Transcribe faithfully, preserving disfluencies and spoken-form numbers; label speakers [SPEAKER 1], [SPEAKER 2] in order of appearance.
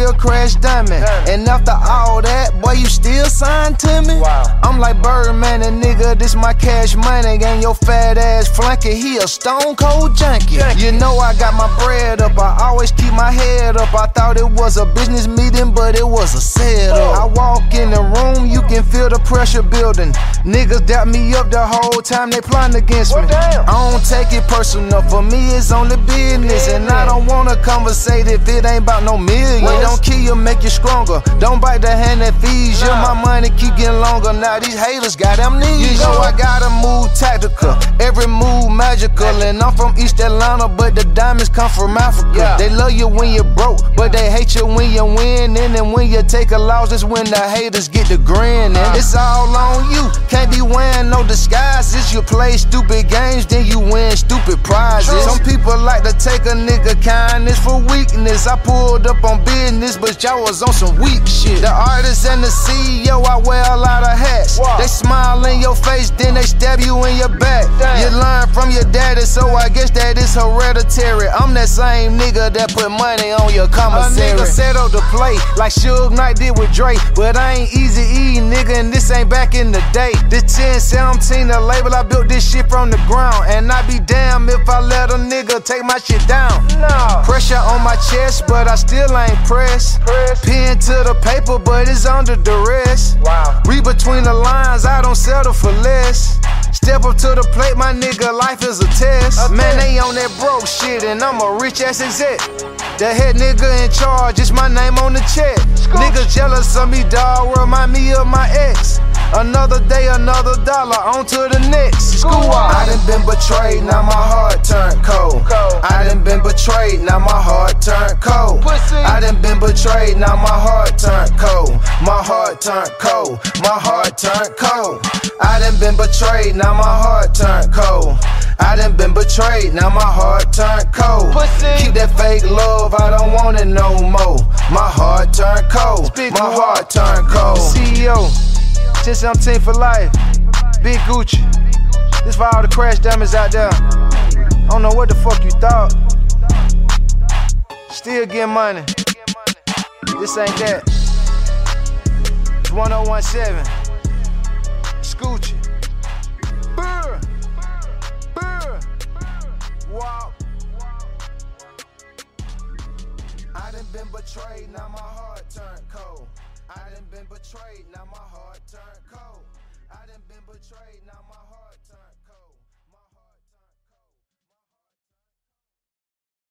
[SPEAKER 1] real crash dummy. And after all that, boy, you still signed to me? Wow. I'm like Birdman, and nigga, this my cash money. Gang your fat ass flunky, he a stone cold junkie. You know I got my bread up, I always keep my head up. I thought it was a business meeting, but it was a setup. I walk in the room, you can feel the pressure building. Niggas doubt me up the whole time they plotting against me. I don't take it personal, for me it's only business. And I don't wanna conversate if it ain't about no millions. Don't kill you, make you stronger. Don't bite the hand that feeds you. My money keep getting longer. Now these haters got amnesia. You know I gotta move tactical, every move magical. And I'm from East Atlanta, but the diamonds come from Africa. They love you when you're broke, but they hate you when you win. And then when you take a loss, that's when the haters get the grin. And it's all on you, can't be wearing no disguises. You play stupid games, then you win stupid prizes. Some people like to take a nigga kindness for weakness. I pulled up on business, but y'all was on some weak shit. The artist and the C E O, I wear a lot of hats. Wow. They smile in your face, then they stab you in your back. Damn. You learn from your daddy, so I guess that is hereditary. I'm that same nigga that put money on your commissary. A nigga set up the play like Suge Knight did with Drake, but I ain't easy E, nigga, and this ain't back in the day. This ten seventeen, the label, I built this shit from the ground, and I be damn if I let a nigga take my shit down. No. Pressure on my chest, but I still ain't pressed. Press. Pen to the paper, but it's under duress. Wow. Read between the lines, I don't settle for less. Step up to the plate, my nigga, life is a test. Okay. Man, they on that broke shit, and I'm a rich ass exec. The head nigga in charge, it's my name on the check. Niggas jealous of me, dawg, remind me of my ex. Another day, another dollar, on to the next. School I done been betrayed, now my heart turned cold. cold. I done been betrayed, now my heart turned cold. Pussy. I done been betrayed, now my heart turned cold. My heart turned cold. My heart turned cold. I done been betrayed, now my heart turned cold. I done been betrayed, now my heart turned cold. Pussy. Keep that fake love, I don't want it no more. My heart turned cold. Speak my heart turned cold. C E O, ten seventeen for life. Big Gucci. This for all the crash dummies out there. I don't know what the fuck you thought. Still get money. This ain't that. It's one oh one seven. Scoochie. Burr. Burr. Wow. I done been betrayed, now my heart turned cold. I done been betrayed, now my heart turned cold. I done been betrayed, now my heart turned